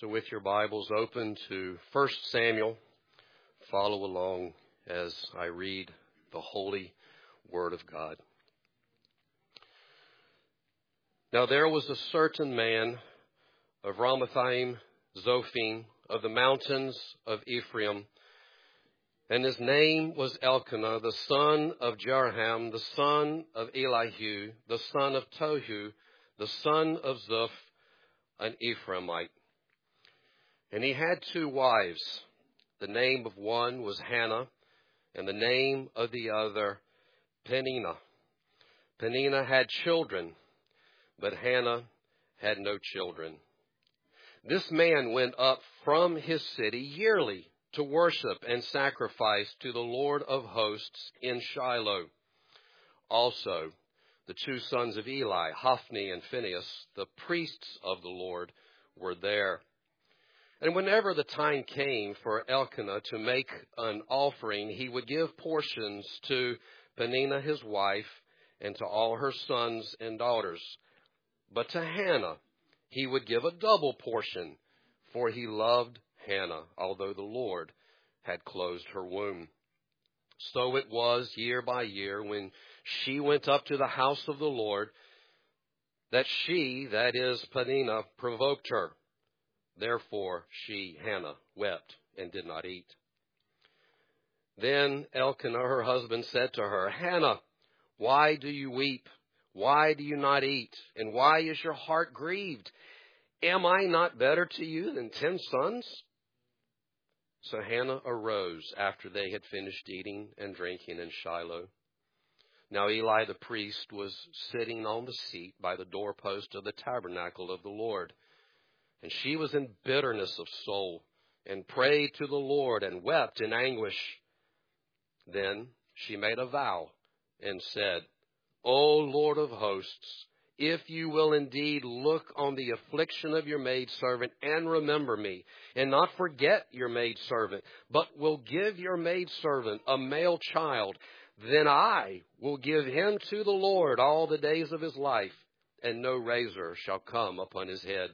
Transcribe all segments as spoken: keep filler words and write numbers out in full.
So with your Bibles open to First Samuel, follow along as I read the holy word of God. Now there was a certain man of Ramathaim Zophim of the mountains of Ephraim, and his name was Elkanah, the son of Jeraham, the son of Elihu, the son of Tohu, the son of Zuph, an Ephraimite. And he had two wives. The name of one was Hannah, and the name of the other Peninnah. Peninnah had children, but Hannah had no children. This man went up from his city yearly to worship and sacrifice to the Lord of hosts in Shiloh. Also, the two sons of Eli, Hophni and Phinehas, the priests of the Lord, were there. And whenever the time came for Elkanah to make an offering, he would give portions to Peninnah his wife and to all her sons and daughters. But to Hannah he would give a double portion, for he loved Hannah, although the Lord had closed her womb. So it was year by year when she went up to the house of the Lord that she, that is Peninnah, provoked her. Therefore she, Hannah, wept and did not eat. Then Elkanah, her husband, said to her, Hannah, why do you weep? Why do you not eat? And why is your heart grieved? Am I not better to you than ten sons? So Hannah arose after they had finished eating and drinking in Shiloh. Now Eli the priest was sitting on the seat by the doorpost of the tabernacle of the Lord. And she was in bitterness of soul, and prayed to the Lord, and wept in anguish. Then she made a vow, and said, O Lord of hosts, if you will indeed look on the affliction of your maidservant, and remember me, and not forget your maidservant, but will give your maidservant a male child, then I will give him to the Lord all the days of his life, and no razor shall come upon his head.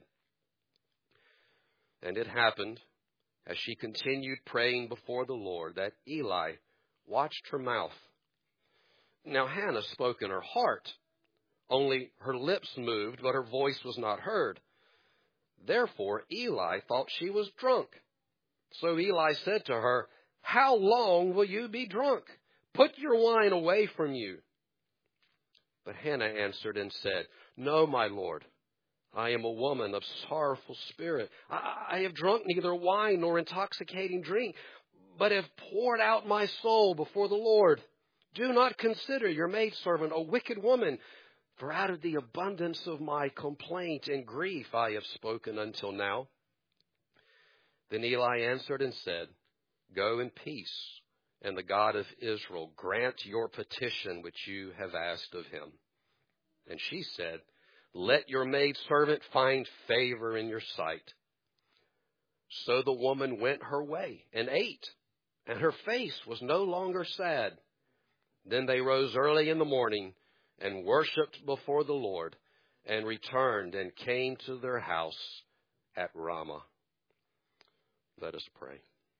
And it happened, as she continued praying before the Lord, that Eli watched her mouth. Now Hannah spoke in her heart, only her lips moved, but her voice was not heard. Therefore Eli thought she was drunk. So Eli said to her, How long will you be drunk? Put your wine away from you. But Hannah answered and said, No, my Lord. I am a woman of sorrowful spirit. I, I have drunk neither wine nor intoxicating drink, but have poured out my soul before the Lord. Do not consider your maidservant a wicked woman, for out of the abundance of my complaint and grief I have spoken until now. Then Eli answered and said, Go in peace, and the God of Israel grant your petition which you have asked of him. And she said, Let your maidservant find favor in your sight. So the woman went her way and ate, and her face was no longer sad. Then they rose early in the morning and worshipped before the Lord, and returned and came to their house at Ramah. Let us pray.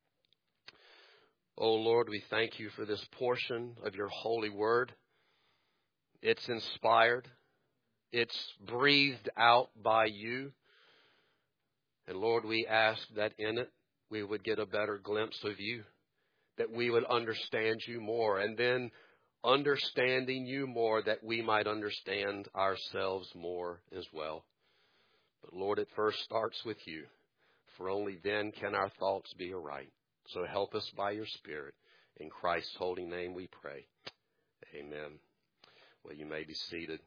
O Lord, we thank you for this portion of your holy word. It's inspired. It's breathed out by you. And Lord, we ask that in it we would get a better glimpse of you, that we would understand you more, and then understanding you more, that we might understand ourselves more as well. But Lord, it first starts with you, for only then can our thoughts be aright. So help us by your Spirit. In Christ's holy name we pray. Amen. Well, you may be seated.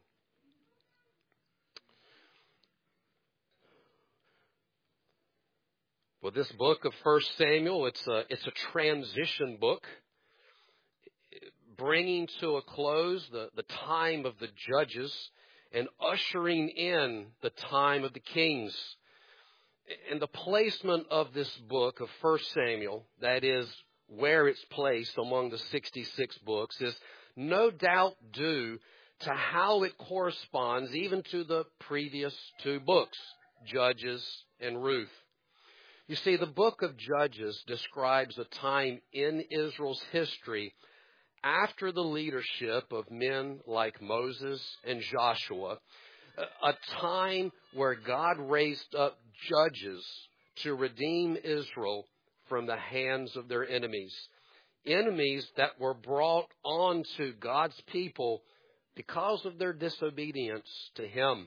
Well, this book of First Samuel, it's a, it's a transition book, bringing to a close the, the time of the judges and ushering in the time of the kings. And the placement of this book of First Samuel, that is where it's placed among the sixty-six books, is no doubt due to how it corresponds even to the previous two books, Judges and Ruth. You see, the book of Judges describes a time in Israel's history after the leadership of men like Moses and Joshua, a time where God raised up judges to redeem Israel from the hands of their enemies. Enemies that were brought on to God's people because of their disobedience to Him.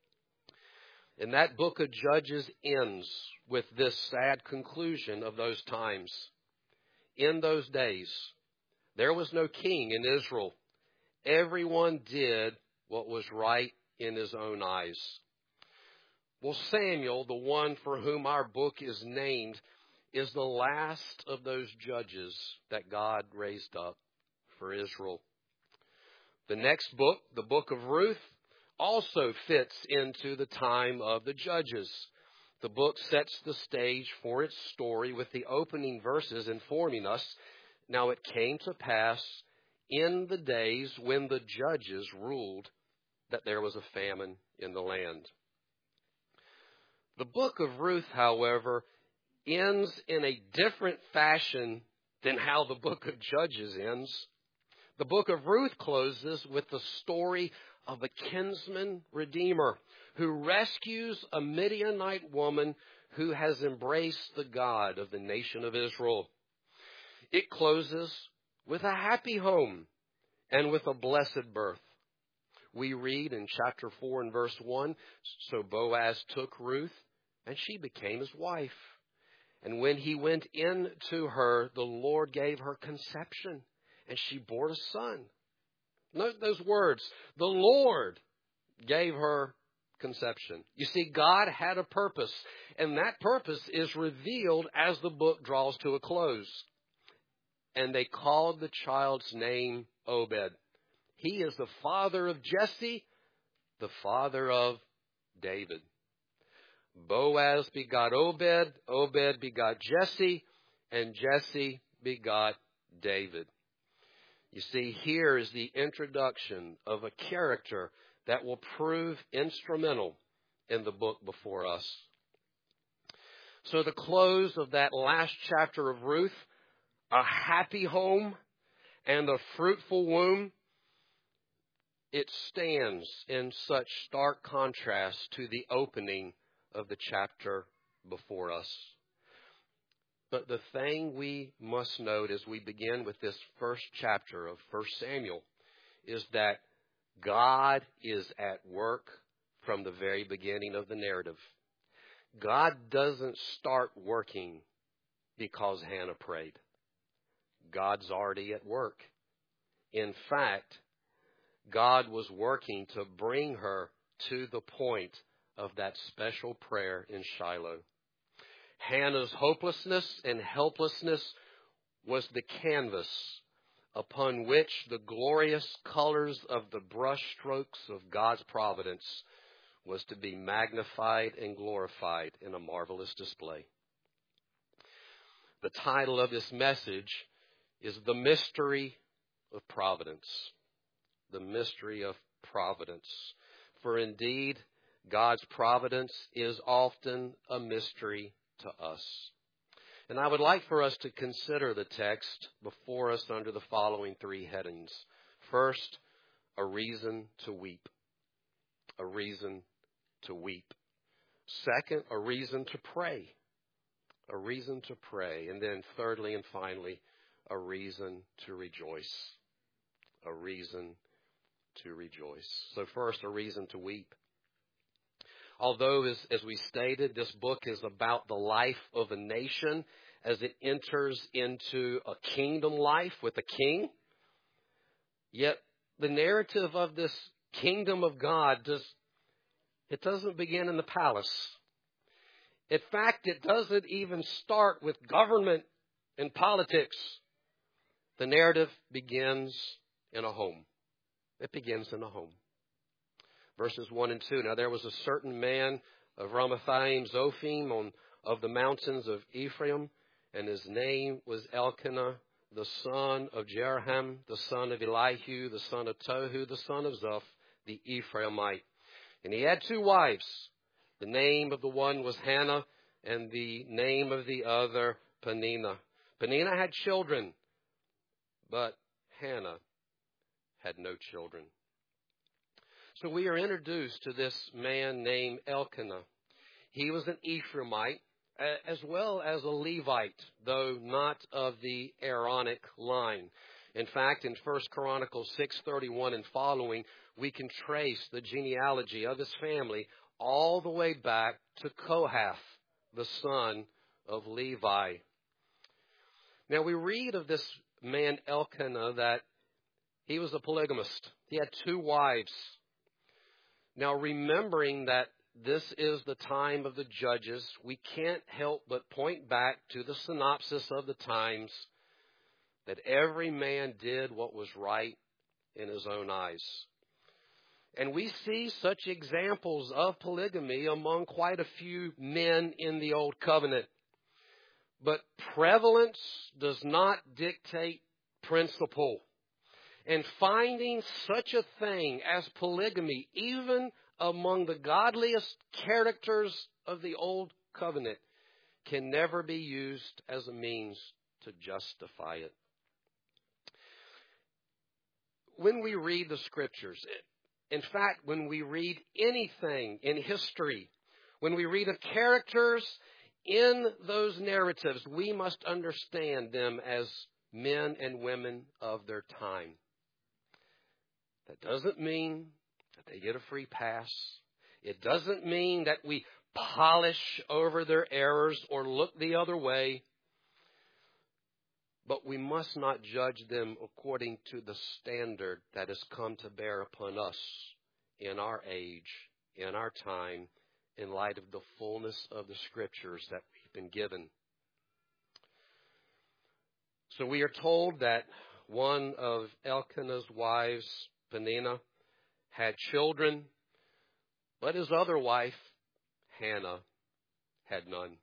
And that book of Judges ends with this sad conclusion of those times. In those days, there was no king in Israel. Everyone did what was right in his own eyes. Well, Samuel, the one for whom our book is named, is the last of those judges that God raised up for Israel. The next book, the book of Ruth, also fits into the time of the judges. The book sets the stage for its story with the opening verses informing us, now it came to pass in the days when the judges ruled that there was a famine in the land. The book of Ruth, however, ends in a different fashion than how the book of Judges ends. The book of Ruth closes with the story of a kinsman redeemer who rescues a Midianite woman who has embraced the God of the nation of Israel. It closes with a happy home and with a blessed birth. We read in chapter four and verse one, so Boaz took Ruth, and she became his wife. And when he went in to her, the Lord gave her conception, and she bore a son. Note those words. The Lord gave her conception. You see, God had a purpose, and that purpose is revealed as the book draws to a close. And they called the child's name Obed. He is the father of Jesse, the father of David. Boaz begot Obed, Obed begot Jesse, and Jesse begot David. You see, here is the introduction of a character that will prove instrumental in the book before us. So the close of that last chapter of Ruth, a happy home and a fruitful womb, it stands in such stark contrast to the opening of the chapter before us. But the thing we must note as we begin with this first chapter of First Samuel is that God is at work from the very beginning of the narrative. God doesn't start working because Hannah prayed. God's already at work. In fact, God was working to bring her to the point of that special prayer in Shiloh. Hannah's hopelessness and helplessness was the canvas upon which the glorious colors of the brushstrokes of God's providence was to be magnified and glorified in a marvelous display. The title of this message is The Mystery of Providence. The mystery of providence. For indeed, God's providence is often a mystery to us. And I would like for us to consider the text before us under the following three headings. First, a reason to weep. A reason to weep. Second, a reason to pray. A reason to pray. And then thirdly and finally, a reason to rejoice. A reason to rejoice. So first, a reason to weep. Although, as, as we stated, this book is about the life of a nation as it enters into a kingdom life with a king, yet the narrative of this kingdom of God, does, it doesn't begin in the palace. In fact, it doesn't even start with government and politics. The narrative begins in a home. It begins in a home. Verses one and two. Now there was a certain man of Ramathaim Zophim on, of the mountains of Ephraim, and his name was Elkanah, the son of Jeroham, the son of Elihu, the son of Tohu, the son of Zoph, the Ephraimite. And he had two wives. The name of the one was Hannah, and the name of the other Peninnah. Peninnah had children, but Hannah had no children. So we are introduced to this man named Elkanah. He was an Ephraimite as well as a Levite, though not of the Aaronic line. In fact, in First Chronicles six thirty-one and following, we can trace the genealogy of his family all the way back to Kohath, the son of Levi. Now we read of this man Elkanah that he was a polygamist. He had two wives. Now remembering that this is the time of the judges, we can't help but point back to the synopsis of the times, that every man did what was right in his own eyes. And we see such examples of polygamy among quite a few men in the Old Covenant. But prevalence does not dictate principle. And finding such a thing as polygamy, even among the godliest characters of the Old Covenant, can never be used as a means to justify it. When we read the Scriptures, in fact, when we read anything in history, when we read of characters in those narratives, we must understand them as men and women of their time. That doesn't mean that they get a free pass. It doesn't mean that we polish over their errors or look the other way. But we must not judge them according to the standard that has come to bear upon us in our age, in our time, in light of the fullness of the Scriptures that we've been given. So we are told that one of Elkanah's wives, Peninnah, had children, but his other wife, Hannah, had none.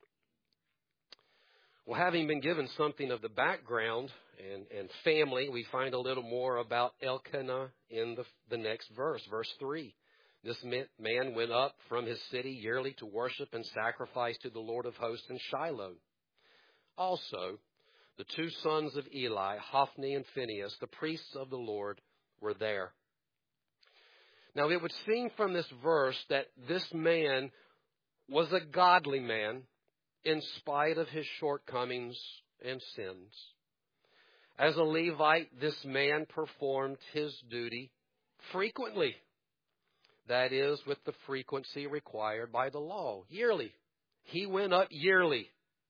Well, having been given something of the background and, and family, we find a little more about Elkanah in the, the next verse, verse three. This man went up from his city yearly to worship and sacrifice to the Lord of hosts in Shiloh. Also, the two sons of Eli, Hophni and Phinehas, the priests of the Lord, were there. Now, it would seem from this verse that this man was a godly man in spite of his shortcomings and sins. As a Levite, this man performed his duty frequently. That is, with the frequency required by the law, yearly. He went up yearly.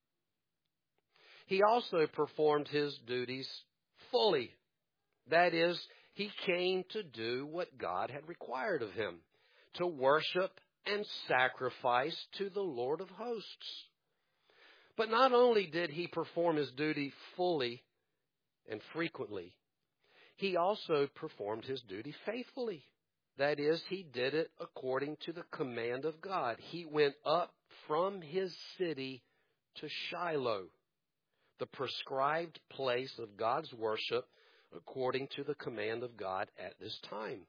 He also performed his duties fully. That is, he came to do what God had required of him, to worship and sacrifice to the Lord of hosts. But not only did he perform his duty fully and frequently, he also performed his duty faithfully. That is, he did it according to the command of God. He went up from his city to Shiloh, the prescribed place of God's worship according to the command of God at this time.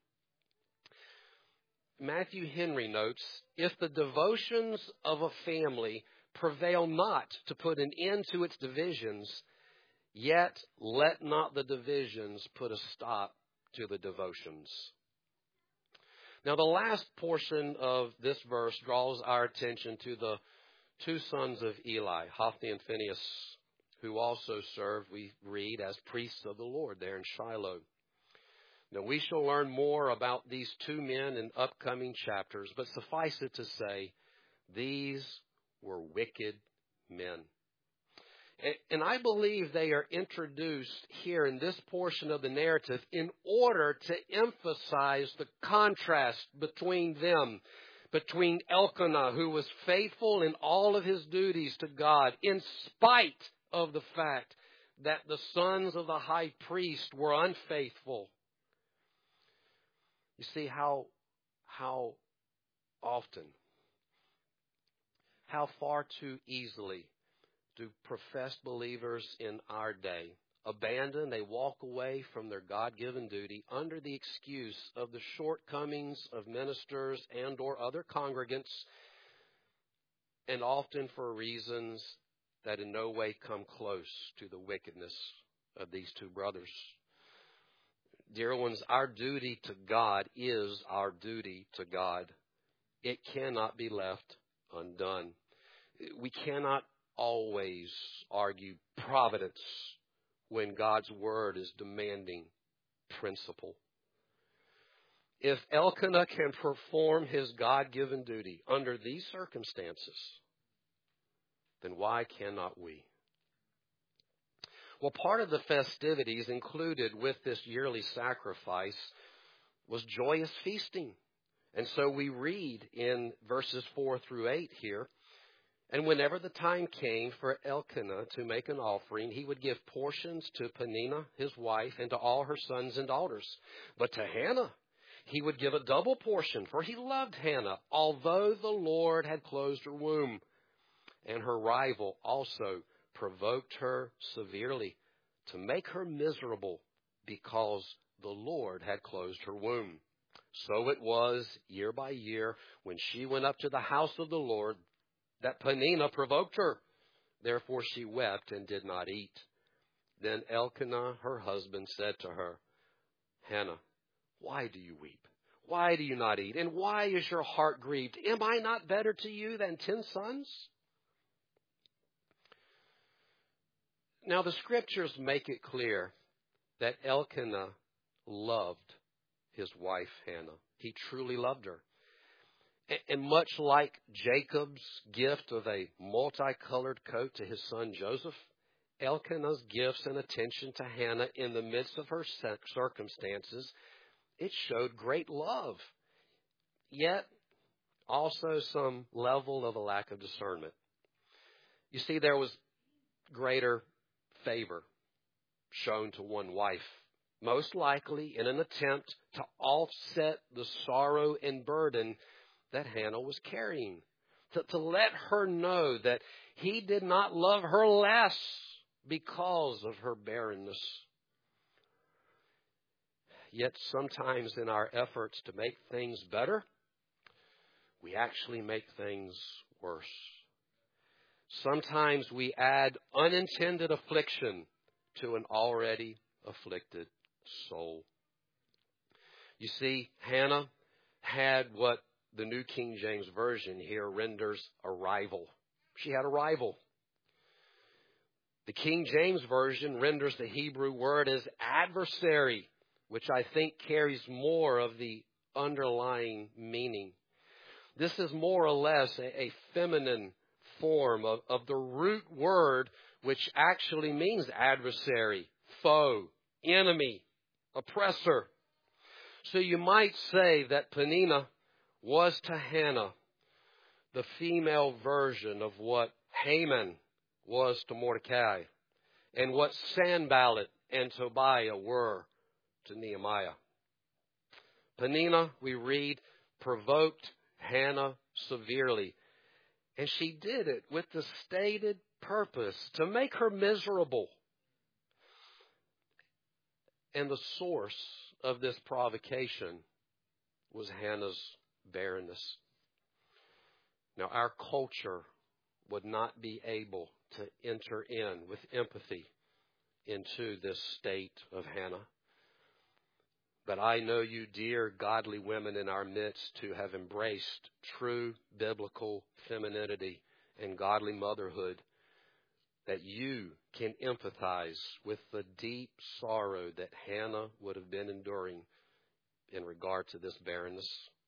Matthew Henry notes, if the devotions of a family prevail not to put an end to its divisions, yet let not the divisions put a stop to the devotions. Now, the last portion of this verse draws our attention to the two sons of Eli, Hophni and Phinehas, who also served, we read, as priests of the Lord there in Shiloh. Now, we shall learn more about these two men in upcoming chapters, but suffice it to say, these were wicked men. And I believe they are introduced here in this portion of the narrative in order to emphasize the contrast between them, between Elkanah, who was faithful in all of his duties to God, in spite of the fact that the sons of the high priest were unfaithful. You see how, how often, how far too easily do professed believers in our day abandon, they walk away from their God-given duty under the excuse of the shortcomings of ministers and or other congregants, and often for reasons that in no way come close to the wickedness of these two brothers. Dear ones, our duty to God is our duty to God. It cannot be left undone. We cannot always argue providence when God's word is demanding principle. If Elkanah can perform his God-given duty under these circumstances, then why cannot we? Well, part of the festivities included with this yearly sacrifice was joyous feasting. And so we read in verses four through eight here, and whenever the time came for Elkanah to make an offering, he would give portions to Peninnah, his wife, and to all her sons and daughters. But to Hannah, he would give a double portion, for he loved Hannah, although the Lord had closed her womb. And her rival also provoked her severely to make her miserable because the Lord had closed her womb. So it was year by year when she went up to the house of the Lord that Peninnah provoked her. Therefore she wept and did not eat. Then Elkanah, her husband, said to her, Hannah, why do you weep? Why do you not eat? And why is your heart grieved? Am I not better to you than ten sons? Now the scriptures make it clear that Elkanah loved his wife Hannah. He truly loved her. And much like Jacob's gift of a multicolored coat to his son Joseph, Elkanah's gifts and attention to Hannah in the midst of her circumstances, it showed great love, yet also some level of a lack of discernment. You see, there was greater favor shown to one wife, most likely in an attempt to offset the sorrow and burden that Hannah was carrying, to, to let her know that he did not love her less because of her barrenness. Yet sometimes in our efforts to make things better, we actually make things worse. Sometimes we add unintended affliction to an already afflicted soul. You see, Hannah had what the New King James Version here renders a rival. She had a rival. The King James Version renders the Hebrew word as adversary, which I think carries more of the underlying meaning. This is more or less a, a feminine form of, of the root word, which actually means adversary, foe, enemy, oppressor. So you might say that Peninnah was to Hannah the female version of what Haman was to Mordecai and what Sanballat and Tobiah were to Nehemiah. Peninnah, we read, provoked Hannah severely. And she did it with the stated purpose to make her miserable. And the source of this provocation was Hannah's barrenness. Now, our culture would not be able to enter in with empathy into this state of Hannah. But I know you, dear godly women in our midst, who have embraced true biblical femininity and godly motherhood, that you can empathize with the deep sorrow that Hannah would have been enduring in regard to this barrenness.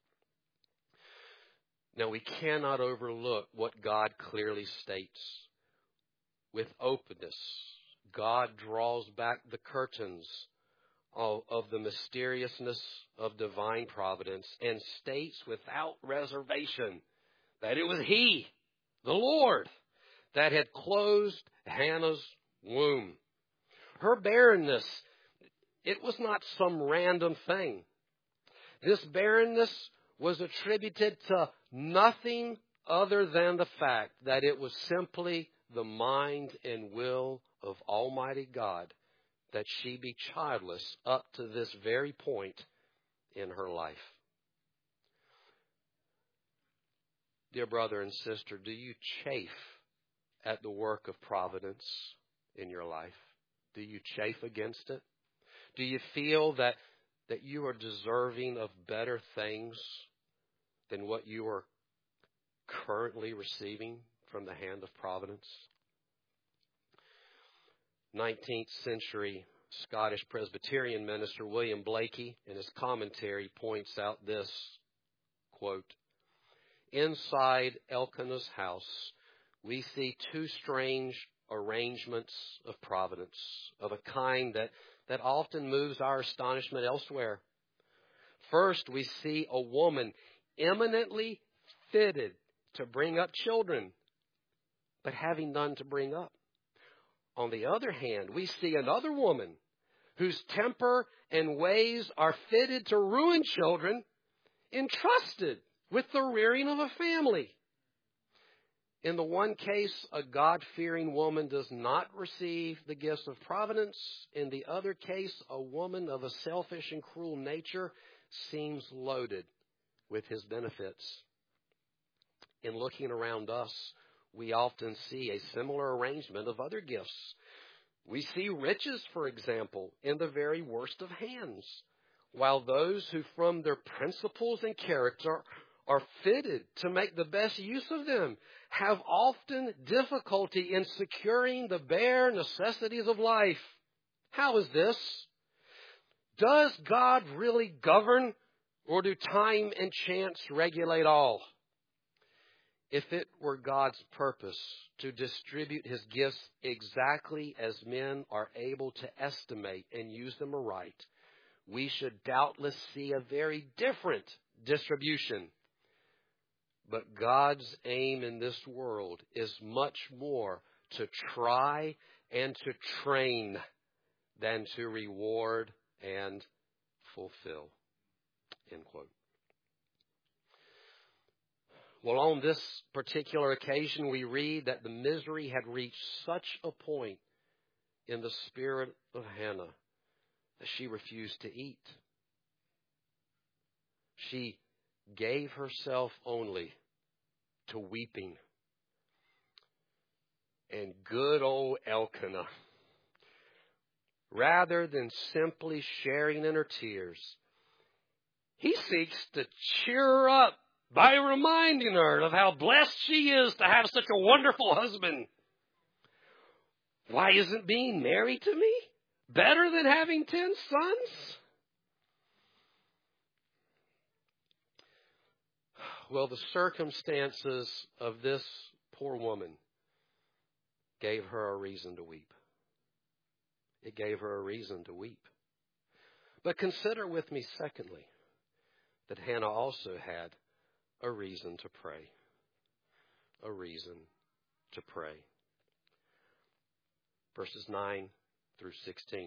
Now, we cannot overlook what God clearly states. With openness, God draws back the curtains of, of the mysteriousness of divine providence and states without reservation that it was He, the Lord, that had closed Hannah's womb. Her barrenness, it was not some random thing. This barrenness was attributed to nothing other than the fact that it was simply the mind and will of Almighty God that she be childless up to this very point in her life. dear brother and sister, do you chafe at the work of providence in your life? Do you chafe against it? Do you feel that, that you are deserving of better things than what you are currently receiving from the hand of providence? nineteenth century Scottish Presbyterian minister William Blakey, in his commentary, points out this, quote, "Inside Elkanah's house, we see two strange arrangements of providence, of a kind that, that often moves our astonishment elsewhere. First, we see a woman eminently fitted to bring up children, but having none to bring up. On the other hand, we see another woman whose temper and ways are fitted to ruin children, entrusted with the rearing of a family. In the one case, a God-fearing woman does not receive the gifts of providence. In the other case, a woman of a selfish and cruel nature seems loaded with his benefits. In looking around us, we often see a similar arrangement of other gifts. We see riches, for example, in the very worst of hands, while those who from their principles and character are fitted to make the best use of them have often difficulty in securing the bare necessities of life. How is this? Does God really govern, or do time and chance regulate all? If it were God's purpose to distribute his gifts exactly as men are able to estimate and use them aright, we should doubtless see a very different distribution. But God's aim in this world is much more to try and to train than to reward and fulfill. End quote. Well, on this particular occasion, we read that the misery had reached such a point in the spirit of Hannah that she refused to eat. She gave herself only to weeping. And good old Elkanah, rather than simply sharing in her tears, he seeks to cheer her up by reminding her of how blessed she is to have such a wonderful husband. Why isn't being married to me better than having ten sons? Well, the circumstances of this poor woman gave her a reason to weep. It gave her a reason to weep. But consider with me, secondly, that Hannah also had a reason to pray. A reason to pray. Verses nine through sixteen.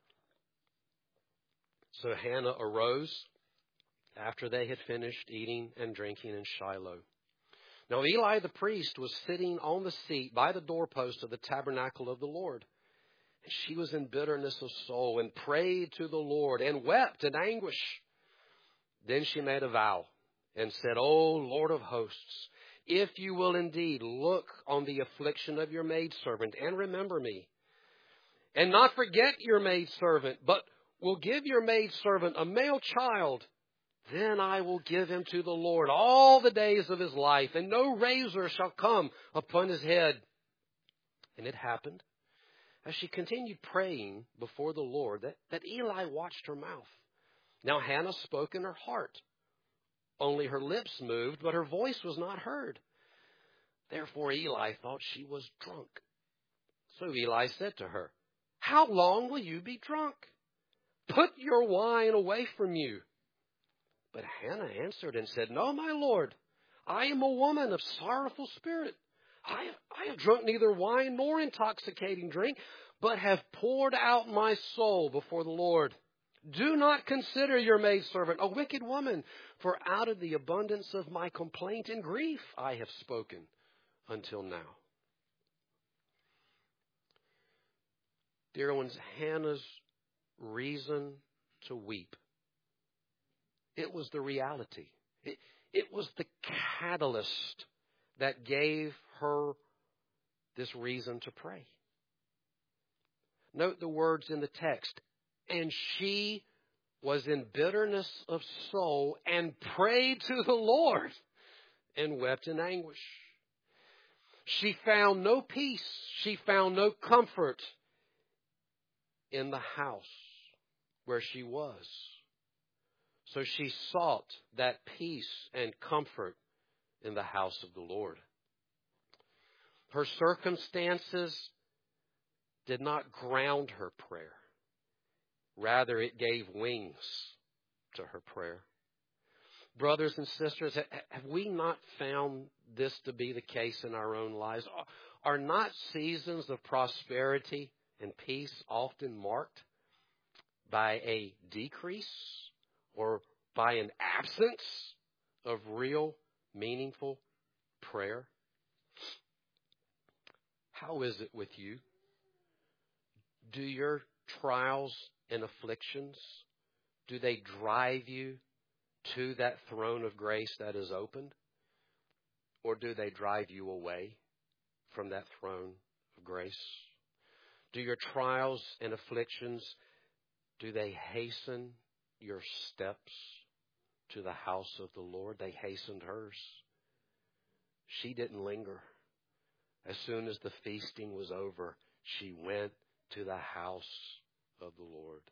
So Hannah arose after they had finished eating and drinking in Shiloh. Now Eli the priest was sitting on the seat by the doorpost of the tabernacle of the Lord. And she was in bitterness of soul and prayed to the Lord and wept in anguish. Then she made a vow and said, O Lord of hosts, if you will indeed look on the affliction of your maidservant and remember me, and not forget your maidservant, but will give your maidservant a male child, then I will give him to the Lord all the days of his life, and no razor shall come upon his head. And it happened, as she continued praying before the Lord, that, that Eli watched her mouth. Now Hannah spoke in her heart. Only her lips moved, but her voice was not heard. Therefore Eli thought she was drunk. So Eli said to her, How long will you be drunk? Put your wine away from you. But Hannah answered and said, No, my Lord, I am a woman of sorrowful spirit. I have, I have drunk neither wine nor intoxicating drink, but have poured out my soul before the Lord. Do not consider your maidservant a wicked woman, for out of the abundance of my complaint and grief I have spoken until now. Dear ones, Hannah's reason to weep, it was the reality. It, it was the catalyst that gave her this reason to pray. Note the words in the text. And she was in bitterness of soul and prayed to the Lord and wept in anguish. She found no peace. She found no comfort in the house where she was. So she sought that peace and comfort in the house of the Lord. Her circumstances did not ground her prayer. Rather, it gave wings to her prayer. Brothers and sisters, have we not found this to be the case in our own lives? Are not seasons of prosperity and peace often marked by a decrease or by an absence of real, meaningful prayer? How is it with you? Do your trials and afflictions, do they drive you to that throne of grace that is opened? Or do they drive you away from that throne of grace? Do your trials and afflictions, do they hasten your steps to the house of the Lord? They hastened hers. She didn't linger. As soon as the feasting was over, she went to the house of the Lord.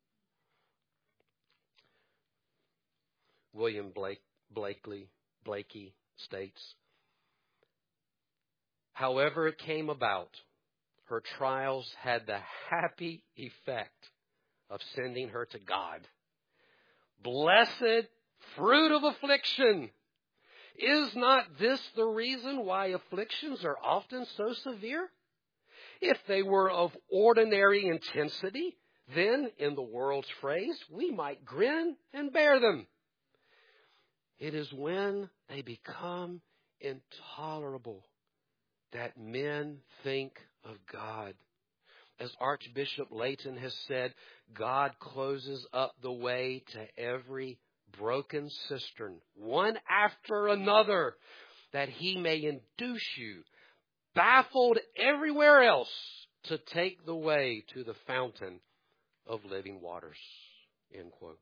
William Blake, Blakely, Blakey states, however it came about, her trials had the happy effect of sending her to God. Blessed fruit of affliction! Is not this the reason why afflictions are often so severe? If they were of ordinary intensity, then, in the world's phrase, we might grin and bear them. It is when they become intolerable that men think of God. As Archbishop Layton has said, God closes up the way to every broken cistern, one after another, that he may induce you, baffled everywhere else, to take the way to the fountain of living waters. End quote.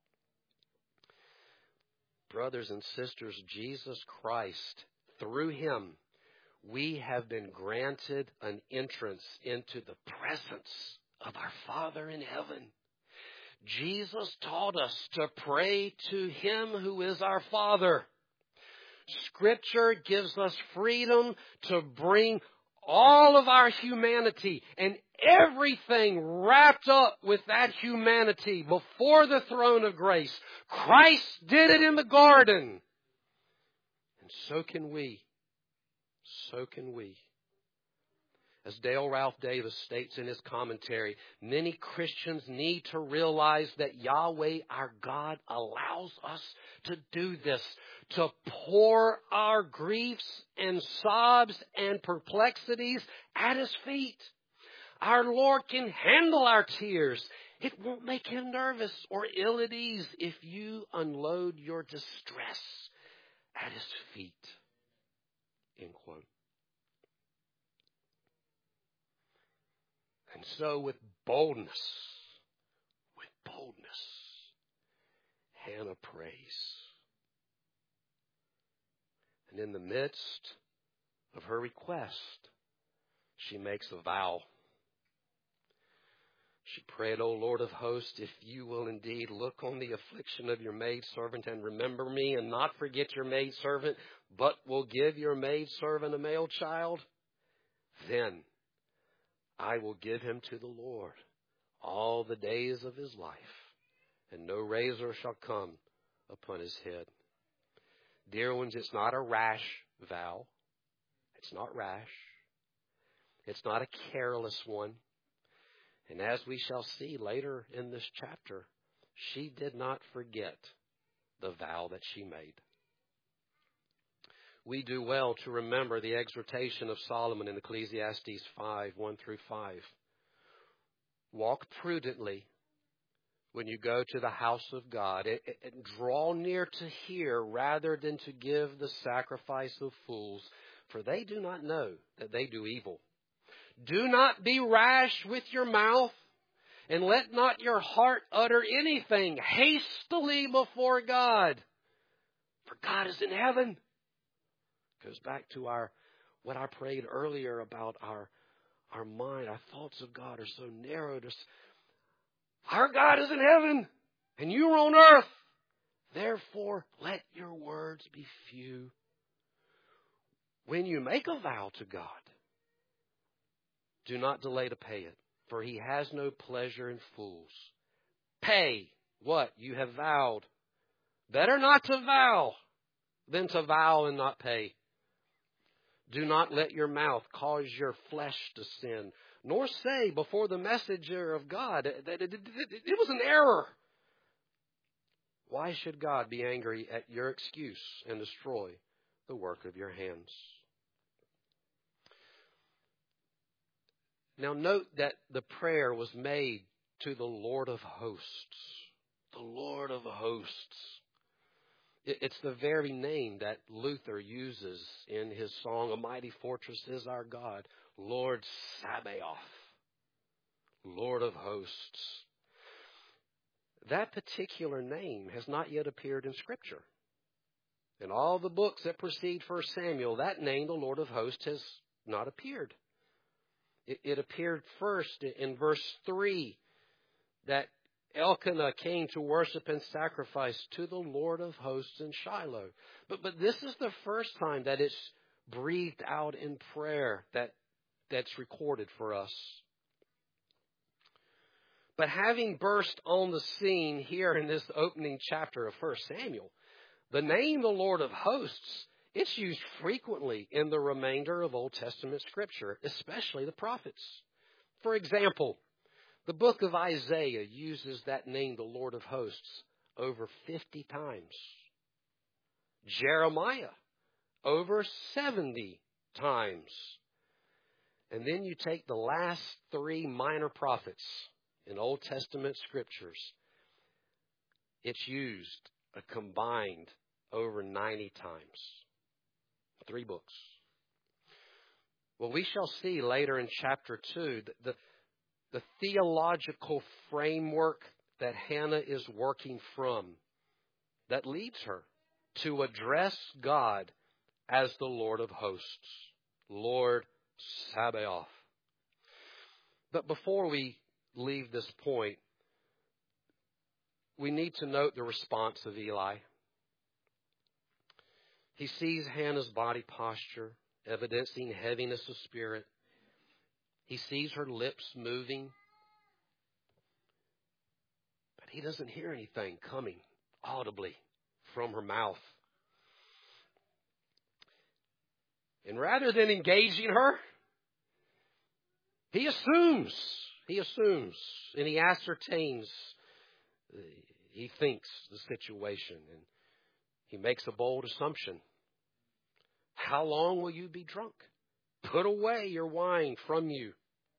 Brothers and sisters, Jesus Christ, through him, we have been granted an entrance into the presence of our Father in heaven. Jesus taught us to pray to him who is our Father. Scripture gives us freedom to bring all of our humanity and everything wrapped up with that humanity before the throne of grace. Christ did it in the garden. And so can we. So can we. As Dale Ralph Davis states in his commentary, many Christians need to realize that Yahweh, our God, allows us to do this, to pour our griefs and sobs and perplexities at his feet. Our Lord can handle our tears. It won't make him nervous or ill at ease if you unload your distress at his feet. End quote. And so with boldness, with boldness, Hannah prays. And in the midst of her request, she makes a vow. She prayed, O Lord of hosts, if you will indeed look on the affliction of your maidservant and remember me and not forget your maidservant, but will give your maidservant a male child, then I will give him to the Lord all the days of his life, and no razor shall come upon his head. Dear ones, it's not a rash vow. It's not rash. It's not a careless one. And as we shall see later in this chapter, she did not forget the vow that she made. We do well to remember the exhortation of Solomon in Ecclesiastes five, one through five. Walk prudently, when you go to the house of God, and, and draw near to hear rather than to give the sacrifice of fools, for they do not know that they do evil. Do not be rash with your mouth, and let not your heart utter anything hastily before God. For God is in heaven. Goes back to our what I prayed earlier about our, our mind. Our thoughts of God are so narrow. Our God is in heaven, and you are on earth. Therefore, let your words be few. When you make a vow to God, do not delay to pay it, for he has no pleasure in fools. Pay what you have vowed. Better not to vow than to vow and not pay. Do not let your mouth cause your flesh to sin, nor say before the messenger of God that it, it, it, it was an error. Why should God be angry at your excuse and destroy the work of your hands? Now note that the prayer was made to the Lord of hosts. The Lord of hosts. It's the very name that Luther uses in his song, A Mighty Fortress is Our God. Lord Sabaoth. Lord of hosts. That particular name has not yet appeared in Scripture. In all the books that precede First Samuel, that name, the Lord of hosts, has not appeared. It, it appeared first in verse three that Elkanah came to worship and sacrifice to the Lord of hosts in Shiloh. But but this is the first time that it's breathed out in prayer that that's recorded for us. But having burst on the scene here in this opening chapter of First Samuel, the name the Lord of hosts, it's used frequently in the remainder of Old Testament Scripture, especially the prophets. For example, the book of Isaiah uses that name, the Lord of hosts, over fifty times. Jeremiah, over seventy times. And then you take the last three minor prophets in Old Testament Scriptures. It's used a combined over ninety times. Three books. Well, we shall see later in chapter two that the The theological framework that Hannah is working from that leads her to address God as the Lord of hosts, Lord Sabaoth. But before we leave this point, we need to note the response of Eli. He sees Hannah's body posture, evidencing heaviness of spirit. He sees her lips moving, but he doesn't hear anything coming audibly from her mouth. And rather than engaging her, he assumes, he assumes, and he ascertains, he thinks the situation, and he makes a bold assumption. How long will you be drunk? Put away your wine from you.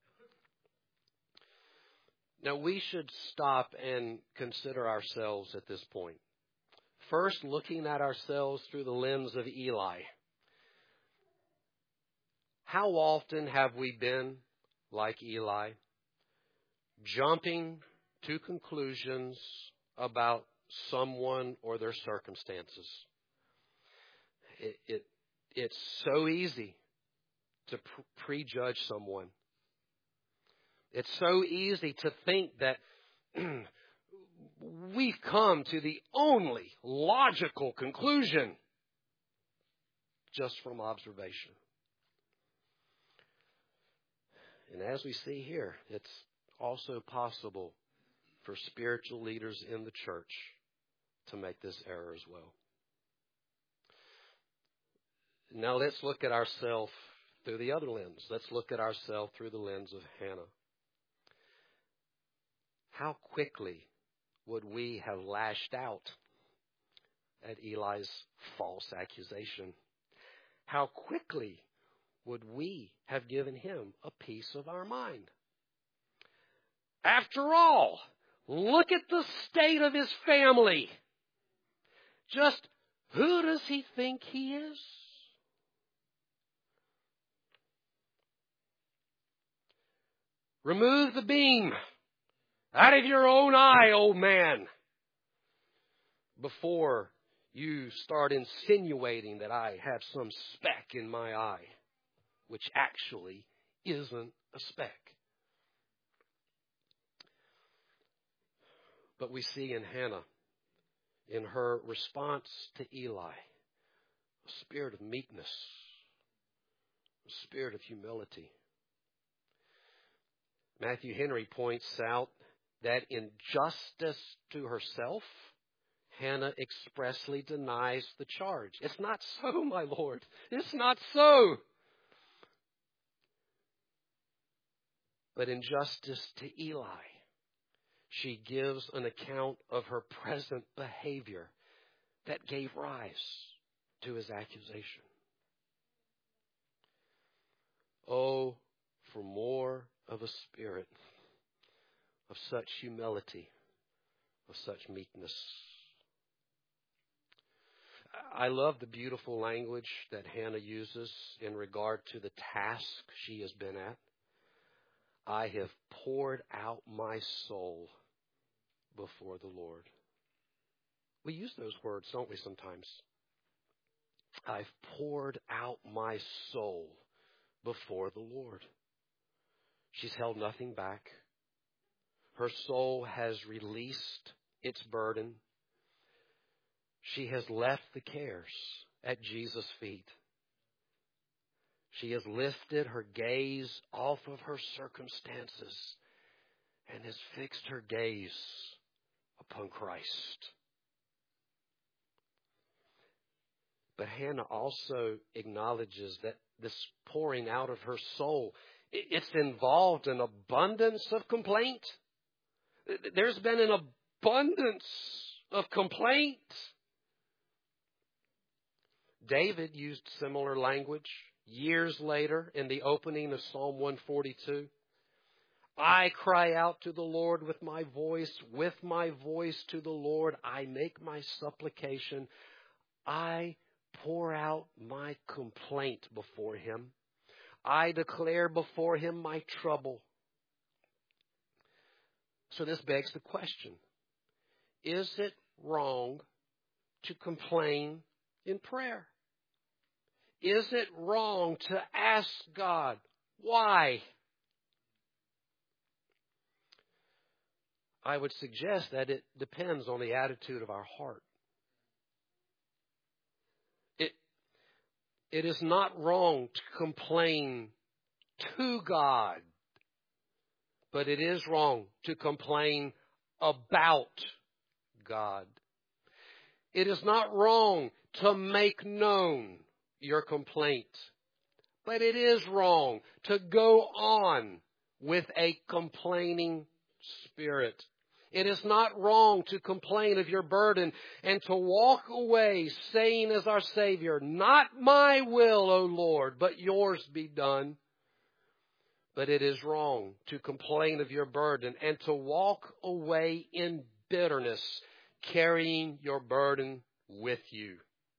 Now, we should stop and consider ourselves at this point. First, looking at ourselves through the lens of Eli. How often have we been like Eli, jumping to conclusions about someone or their circumstances? It, it, it's so easy to prejudge someone. It's so easy to think that we've come to the only logical conclusion just from observation. And as we see here, it's also possible for spiritual leaders in the church to make this error as well. Now let's look at ourselves through the other lens. Let's look at ourselves through the lens of Hannah. How quickly would we have lashed out at Eli's false accusation? How quickly would we have given him a piece of our mind? After all, Look at the state of his family. Just who does he think he is? Remove the beam out of your own eye, old man, before you start insinuating that I have some speck in my eye, which actually isn't a speck. But we see in Hannah, in her response to Eli, a spirit of meekness, a spirit of humility. Matthew Henry points out that in justice to herself, Hannah expressly denies the charge. It's not so, my Lord. It's not so. But in justice to Eli, she gives an account of her present behavior that gave rise to his accusation. Oh, for more of a spirit of such humility, of such meekness. I love the beautiful language that Hannah uses in regard to the task she has been at. I have poured out my soul before the Lord. We use those words, don't we, sometimes? I've poured out my soul before the Lord. She's held nothing back. Her soul has released its burden. She has left the cares at Jesus' feet. She has lifted her gaze off of her circumstances and has fixed her gaze upon Christ. But Hannah also acknowledges that this pouring out of her soul, it's involved an abundance of complaint. There's been an abundance of complaint. David used similar language years later in the opening of Psalm one forty-two. I cry out to the Lord with my voice, with my voice to the Lord, I make my supplication. I pour out my complaint before him. I declare before him my trouble. So this begs the question, is it wrong to complain in prayer? Is it wrong to ask God why? I would suggest that it depends on the attitude of our heart. It, it is not wrong to complain to God, but it is wrong to complain about God. It is not wrong to make known your complaint, but it is wrong to go on with a complaining spirit. It is not wrong to complain of your burden and to walk away saying as our Savior, not my will, O Lord, but yours be done. But it is wrong to complain of your burden and to walk away in bitterness, carrying your burden with you.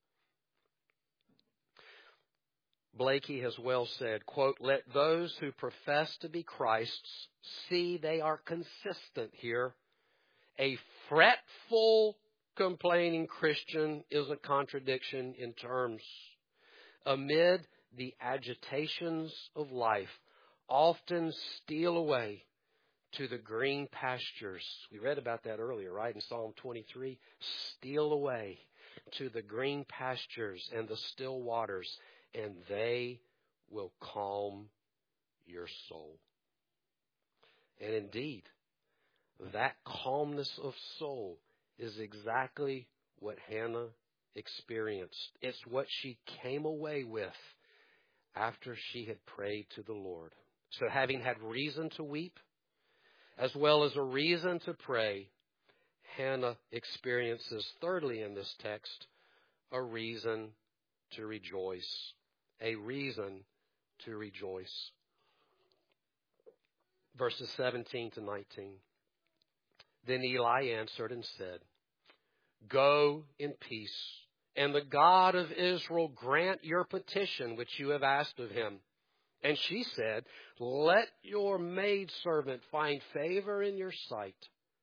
Blakey has well said, quote, let those who profess to be Christ's see they are consistent here. A fretful, complaining Christian is a contradiction in terms. Amid the agitations of life, often steal away to the green pastures. We read about that earlier, right, in Psalm twenty-three. Steal away to the green pastures and the still waters, and they will calm your soul. And indeed, that calmness of soul is exactly what Hannah experienced. It's what she came away with after she had prayed to the Lord. So having had reason to weep, as well as a reason to pray, Hannah experiences, thirdly in this text, a reason to rejoice. A reason to rejoice. Verses seventeen to nineteen. Then Eli answered and said, Go in peace, and the God of Israel grant your petition which you have asked of him. And she said, Let your maidservant find favor in your sight.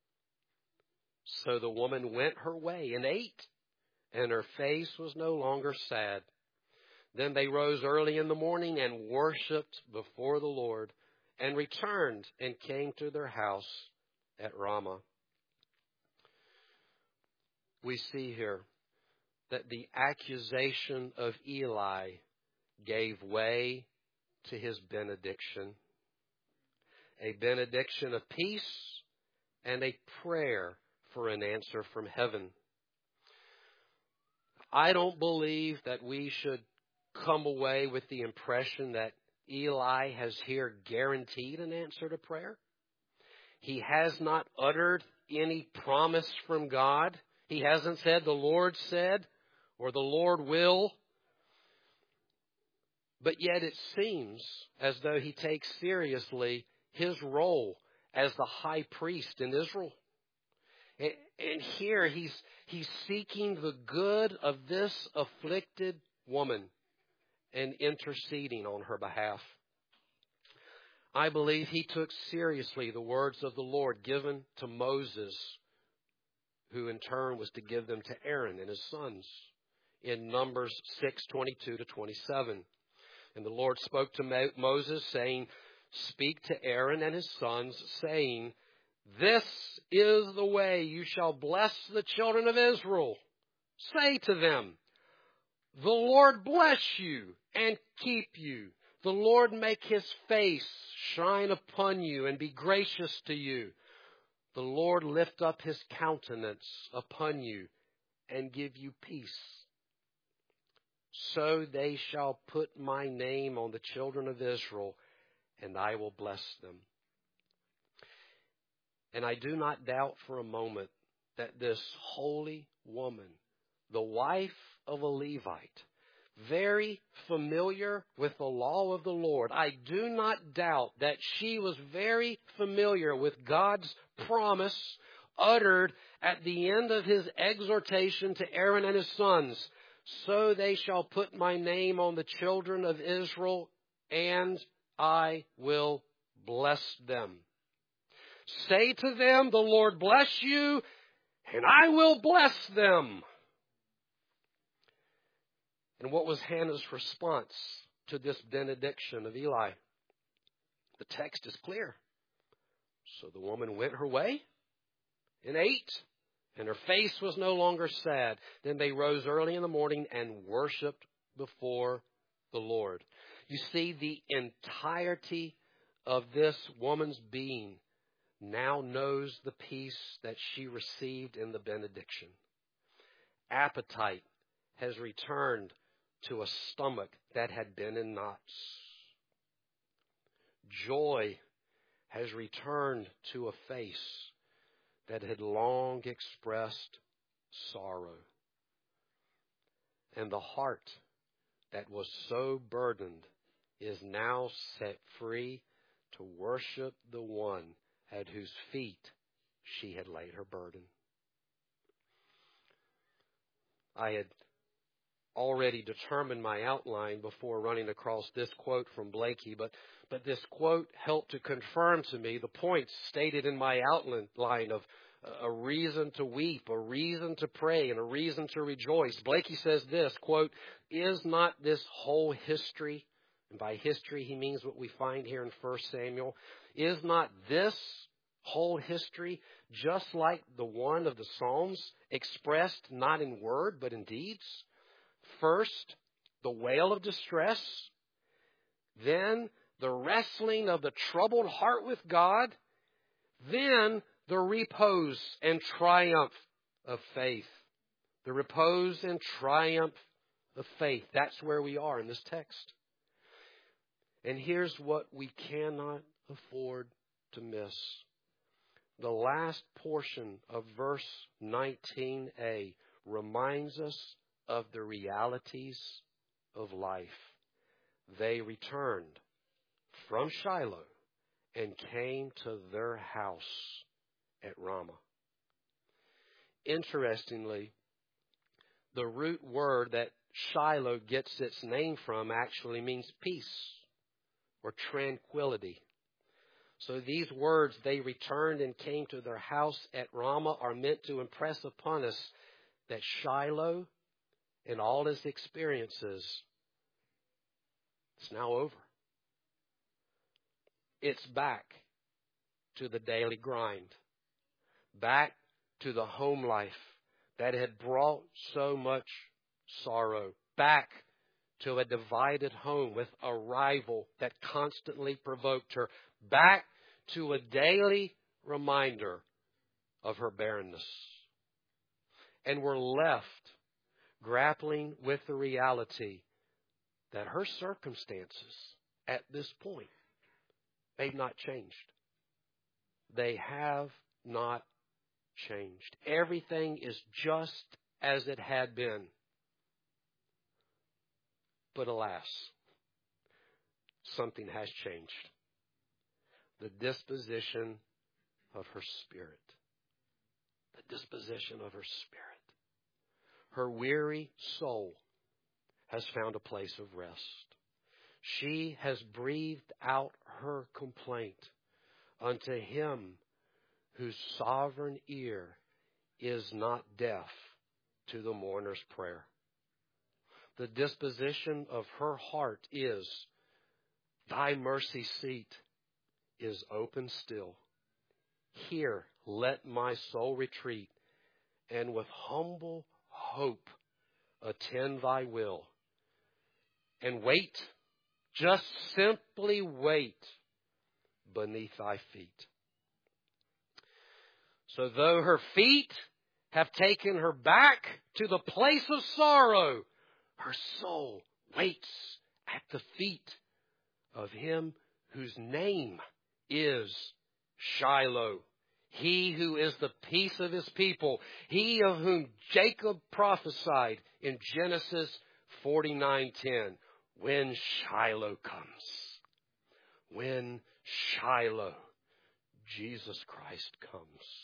So the woman went her way and ate, and her face was no longer sad. Then they rose early in the morning and worshipped before the Lord, and returned and came to their house at Ramah. We see here that the accusation of Eli gave way to his benediction. A benediction of peace and a prayer for an answer from heaven. I don't believe that we should come away with the impression that Eli has here guaranteed an answer to prayer. He has not uttered any promise from God. He hasn't said, the Lord said, or the Lord will. But yet it seems as though he takes seriously his role as the high priest in Israel. And here he's, he's seeking the good of this afflicted woman and interceding on her behalf. I believe he took seriously the words of the Lord given to Moses, who in turn was to give them to Aaron and his sons in Numbers six, twenty-two to twenty-seven. And the Lord spoke to Moses, saying, Speak to Aaron and his sons, saying, This is the way you shall bless the children of Israel. Say to them, The Lord bless you and keep you. The Lord make his face shine upon you and be gracious to you. The Lord lift up his countenance upon you and give you peace. So they shall put my name on the children of Israel, and I will bless them. And I do not doubt for a moment that this holy woman, the wife of a Levite, very familiar with the law of the Lord, I do not doubt that she was very familiar with God's promise uttered at the end of his exhortation to Aaron and his sons. So they shall put my name on the children of Israel, and I will bless them. Say to them, the Lord bless you, and I will bless them. And what was Hannah's response to this benediction of Eli? The text is clear. So the woman went her way and ate, and her face was no longer sad. Then they rose early in the morning and worshiped before the Lord. You see, the entirety of this woman's being now knows the peace that she received in the benediction. Appetite has returned to a stomach that had been in knots. Joy has returned to a face that had long expressed sorrow. And the heart that was so burdened is now set free to worship the one at whose feet she had laid her burden. I had already determined my outline before running across this quote from Blakey, but, but this quote helped to confirm to me the points stated in my outline of a reason to weep, a reason to pray, and a reason to rejoice. Blakey says this, quote, Is not this whole history, and by history he means what we find here in First Samuel, is not this whole history just like the one of the Psalms, expressed not in word but in deeds? First, the wail of distress, then the wrestling of the troubled heart with God, then the repose and triumph of faith. The repose and triumph of faith. That's where we are in this text. And here's what we cannot afford to miss. The last portion of verse nineteen a reminds us of the realities of life. They returned from Shiloh and came to their house at Ramah. Interestingly, the root word that Shiloh gets its name from actually means peace or tranquility. So these words, they returned and came to their house at Ramah, are meant to impress upon us that Shiloh, in all his experiences, it's now over. It's back to the daily grind, back to the home life that had brought so much sorrow, back to a divided home with a rival that constantly provoked her, back to a daily reminder of her barrenness. And we're left grappling with the reality that her circumstances at this point, they've not changed. They have not changed. Everything is just as it had been. But alas, something has changed. The disposition of her spirit. The disposition of her spirit. Her weary soul has found a place of rest. She has breathed out her complaint unto him whose sovereign ear is not deaf to the mourner's prayer. The disposition of her heart is, thy mercy seat is open still. Here let my soul retreat, and with humble hope attend thy will. And wait, just simply wait beneath thy feet. So though her feet have taken her back to the place of sorrow, her soul waits at the feet of him whose name is Shiloh. He who is the peace of his people. He of whom Jacob prophesied in Genesis forty-nine ten. When Shiloh comes. When Shiloh, Jesus Christ comes.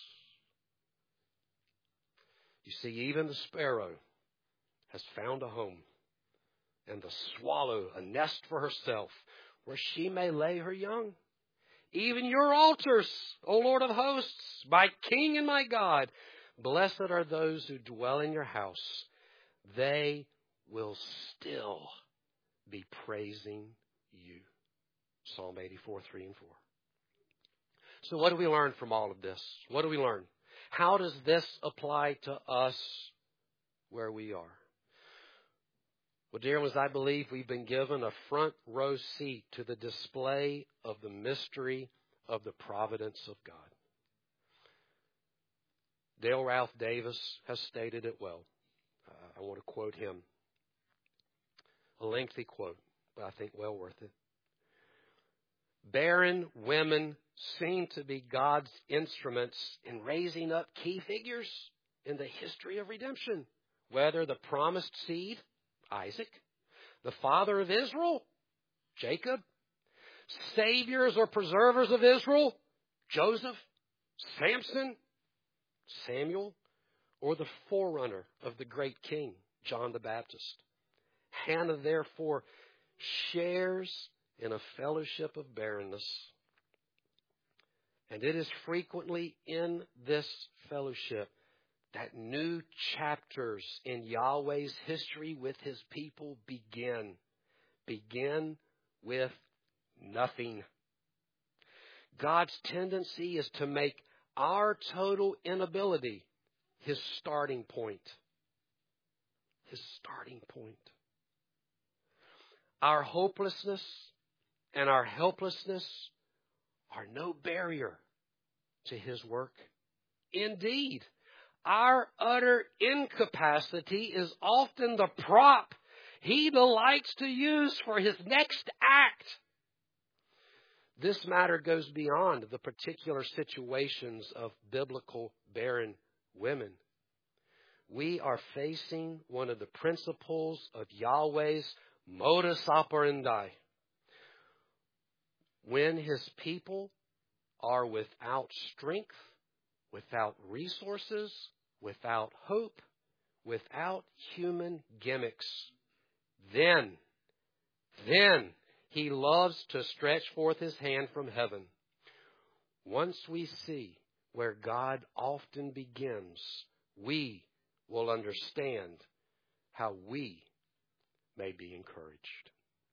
You see, even the sparrow has found a home, and the swallow a nest for herself, where she may lay her young. Even your altars, O Lord of hosts, my King and my God, blessed are those who dwell in your house. They will still be praising you. Psalm eighty-four, three and four. So what do we learn from all of this? What do we learn? How does this apply to us where we are? Well, dear ones, I believe we've been given a front row seat to the display of the mystery of the providence of God. Dale Ralph Davis has stated it well. Uh, I want to quote him. A lengthy quote, but I think well worth it. Barren women seem to be God's instruments in raising up key figures in the history of redemption, whether the promised seed, Isaac, the father of Israel, Jacob, saviors or preservers of Israel, Joseph, Samson, Samuel, or the forerunner of the great king, John the Baptist. Hannah, therefore, shares in a fellowship of barrenness. And it is frequently in this fellowship that new chapters in Yahweh's history with his people begin. Begin with nothing. God's tendency is to make our total inability his starting point. His starting point. Our hopelessness and our helplessness are no barrier to his work. Indeed, our utter incapacity is often the prop he delights to use for his next act. This matter goes beyond the particular situations of biblical barren women. We are facing one of the principles of Yahweh's modus operandi. When his people are without strength, without resources, without hope, without human gimmicks, then, then he loves to stretch forth his hand from heaven. Once we see where God often begins, we will understand how we may be encouraged.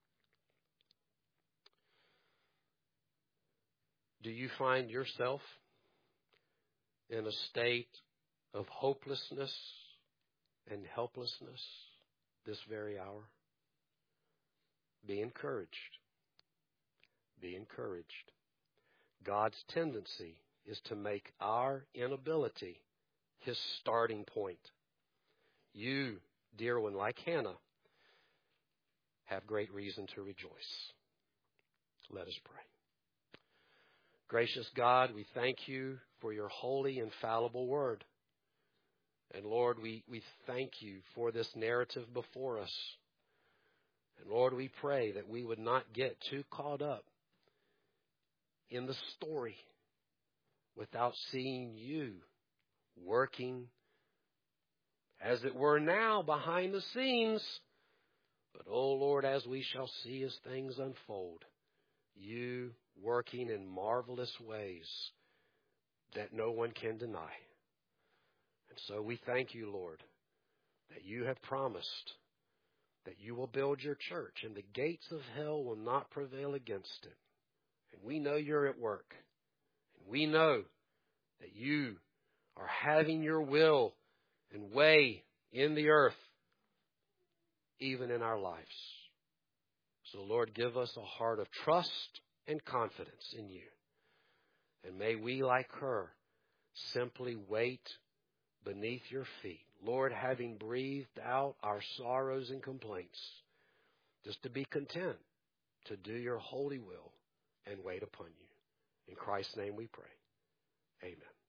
Do you find yourself in a state of hopelessness and helplessness this very hour? Be encouraged. Be encouraged. God's tendency is to make our inability his starting point. You, dear one, like Hannah, have great reason to rejoice. Let us pray. Gracious God, we thank you for your holy, infallible word. And Lord, we, we thank you for this narrative before us. And Lord, we pray that we would not get too caught up in the story without seeing you working, as it were now, behind the scenes. But, oh Lord, as we shall see as things unfold, you working in marvelous ways that no one can deny. And so we thank you, Lord, that you have promised that you will build your church and the gates of hell will not prevail against it. And we know you're at work. And we know that you are having your will and way in the earth, even in our lives. So, Lord, give us a heart of trust and confidence in you. And may we, like her, simply wait beneath your feet. Lord, having breathed out our sorrows and complaints, just to be content to do your holy will and wait upon you. In Christ's name we pray. Amen.